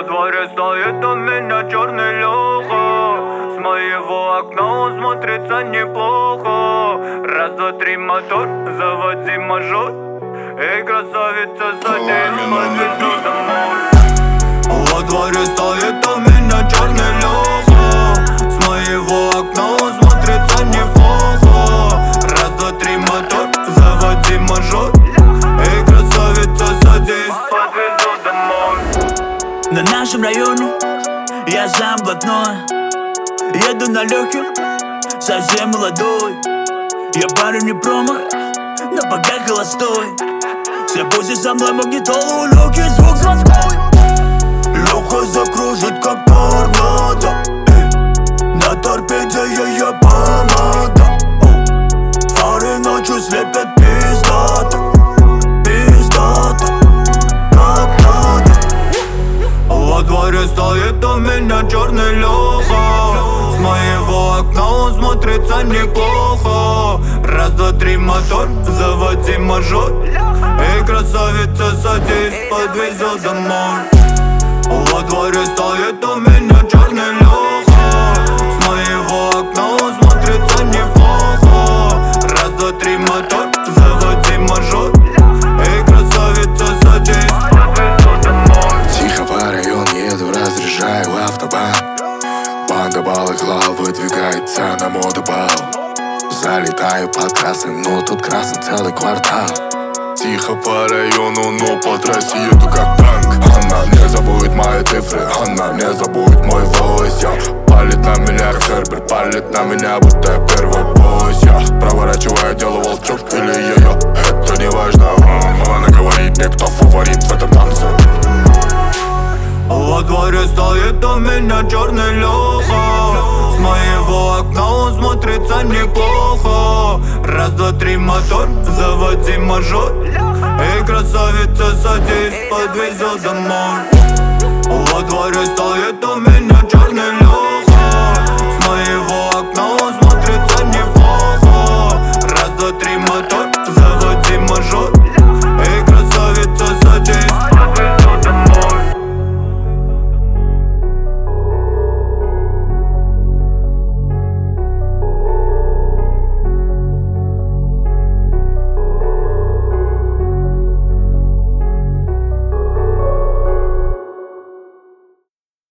Во дворе стоит у меня черный Леха. С моего окна он смотрится неплохо. Раз, два, три, мотор, заводи мажор. Эй, красавица, садись, подвезу домой. Во дворе стоит у меня черный Леха. С моего окна он смотрится неплохо. Раз, два, три, мотор, заводи мажор. Эй, красавица, садись, подвезу домой. На нашем районе я сам блатной. Еду на легких, совсем молодой. Я парень не промах, но пока холостой. Все пусть со мной магнитолу, легкий звук заводской. Леха закружит как торнадо. На торпеде ее помада. Фары ночью слепят пиздато. Пиздато, как надо. Во дворе стоит у меня черный Леха. С моего окна он смотрится неплохо. Раз, два, три, мотор, заводи мажор. Эй, красавица, садись, подвезу домой. Во дворе стоит у меня черный Леха. С моего окна он смотрится неплохо. Раз, два, три, мотор, заводи мажор. Эй, красавица, садись, подвезу домой. Тихо по району еду, разряжаю автобан. Банда балаклав выдвигается на модобал. Залетаю под красным, но тут красный целый квартал. Тихо по району, но по трассе еду как танк. Она не забудет мои цифры, она не забудет мой войс. Палит на меня как сербер, палит на меня, будто я первый босс. Проворачиваю дело волчок или ее, это не важно. Она говорит мне, кто фаворит в этом танце. Во дворе стоит у меня черный Леха. С моего окна он смотрится неплохо. Раз, два, три, мотор, заводи мажор. Эй, красавица, садись, подвезу домой. Во дворе стоит у меня черный Леха.